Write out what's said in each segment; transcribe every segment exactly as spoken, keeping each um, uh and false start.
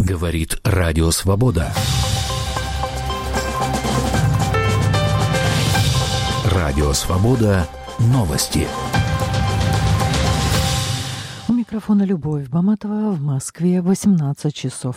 Говорит Радио Свобода. Радио Свобода. Новости. У микрофона Любовь Баматова. В Москве восемнадцать часов.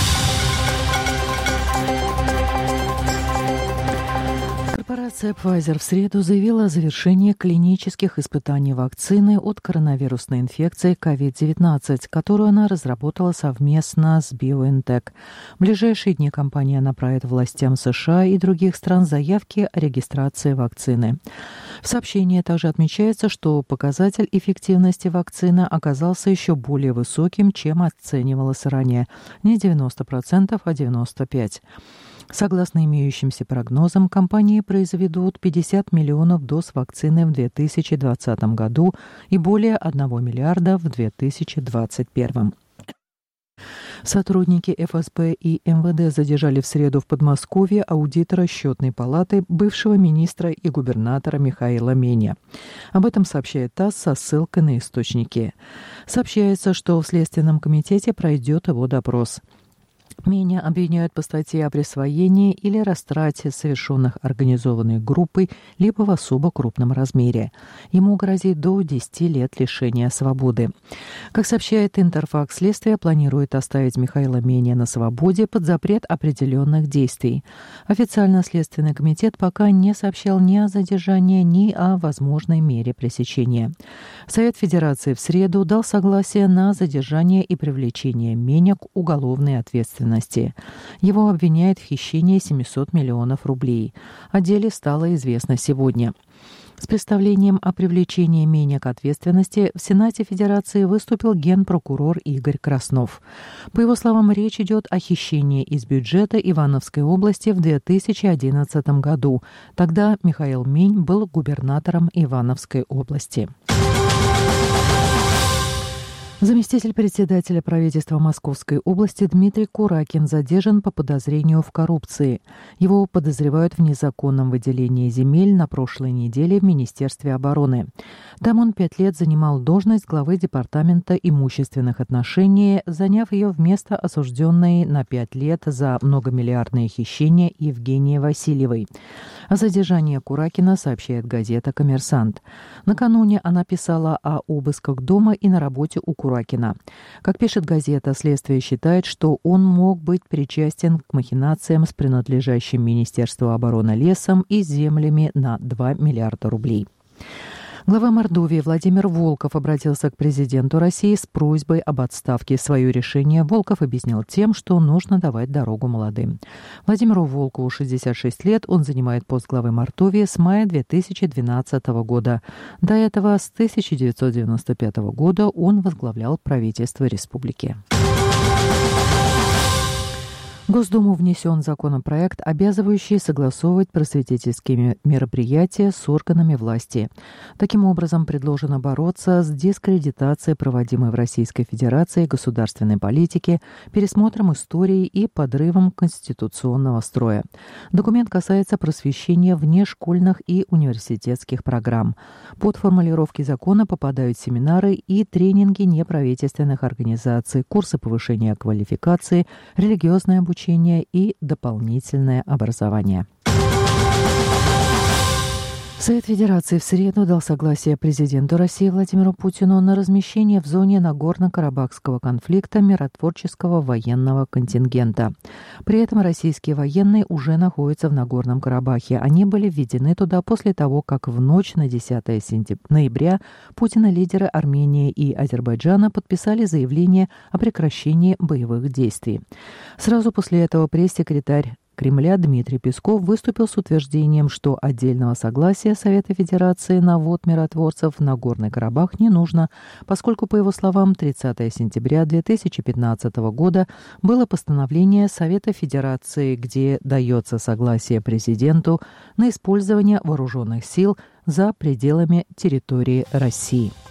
Корпорация Pfizer в среду заявила о завершении клинических испытаний вакцины от коронавирусной инфекции ковид девятнадцать, которую она разработала совместно с BioNTech. В ближайшие дни компания направит властям США и других стран заявки о регистрации вакцины. В сообщении также отмечается, что показатель эффективности вакцины оказался еще более высоким, чем оценивалось ранее. Не девяносто процентов, а девяносто пять процентов. Согласно имеющимся прогнозам, компании произведут пятьдесят миллионов доз вакцины в две тысячи двадцатом году и более одного миллиарда в две тысячи двадцать первом. Сотрудники эф эс бэ и эм вэ дэ задержали в среду в Подмосковье аудитора Счетной палаты бывшего министра и губернатора Михаила Меня. Об этом сообщает ТАСС со ссылкой на источники. Сообщается, что в Следственном комитете пройдет его допрос. Меня обвиняют по статье о присвоении или растрате, совершенных организованной группой, либо в особо крупном размере. Ему грозит до десяти лет лишения свободы. Как сообщает Интерфакс, следствие планирует оставить Михаила Меня на свободе под запрет определенных действий. Официально Следственный комитет пока не сообщал ни о задержании, ни о возможной мере пресечения. Совет Федерации в среду дал согласие на задержание и привлечение Меня к уголовной ответственности. Его обвиняют в хищении семисот миллионов рублей. О деле стало известно сегодня. С представлением о привлечении Меня к ответственности в Сенате Федерации выступил генпрокурор Игорь Краснов. По его словам, речь идет о хищении из бюджета Ивановской области в две тысячи одиннадцатом году. Тогда Михаил Мень был губернатором Ивановской области. Заместитель председателя правительства Московской области Дмитрий Куракин задержан по подозрению в коррупции. Его подозревают в незаконном выделении земель на прошлой неделе в Министерстве обороны. Там он пять лет занимал должность главы Департамента имущественных отношений, заняв ее вместо осужденной на пять лет за многомиллиардные хищения Евгении Васильевой. О задержании Куракина сообщает газета «Коммерсант». Накануне она писала о обысках дома и на работе у Куракина. Как пишет газета, следствие считает, что он мог быть причастен к махинациям с принадлежащим Министерству обороны лесом и землями на два миллиарда рублей. Глава Мордовии Владимир Волков обратился к президенту России с просьбой об отставке. Свое решение Волков объяснил тем, что нужно давать дорогу молодым. Владимиру Волкову шестьдесят шесть лет, он занимает пост главы Мордовии с мая две тысячи двенадцатого года. До этого с тысяча девятьсот девяносто пятого года он возглавлял правительство республики. В Госдуму внесен законопроект, обязывающий согласовывать просветительские мероприятия с органами власти. Таким образом, предложено бороться с дискредитацией проводимой в Российской Федерации государственной политики, пересмотром истории и подрывом конституционного строя. Документ касается просвещения внешкольных и университетских программ. Под формулировки закона попадают семинары и тренинги неправительственных организаций, курсы повышения квалификации, религиозное обучение, и дополнительное образование. Совет Федерации в среду дал согласие президенту России Владимиру Путину на размещение в зоне Нагорно-Карабахского конфликта миротворческого военного контингента. При этом российские военные уже находятся в Нагорном Карабахе. Они были введены туда после того, как в ночь на десятое ноября Путин и лидеры Армении и Азербайджана подписали заявление о прекращении боевых действий. Сразу после этого пресс-секретарь Кремля Дмитрий Песков выступил с утверждением, что отдельного согласия Совета Федерации на ввод миротворцев в Нагорный Карабах не нужно, поскольку, по его словам, тридцатого сентября две тысячи пятнадцатого года было постановление Совета Федерации, где дается согласие президенту на использование вооруженных сил за пределами территории России.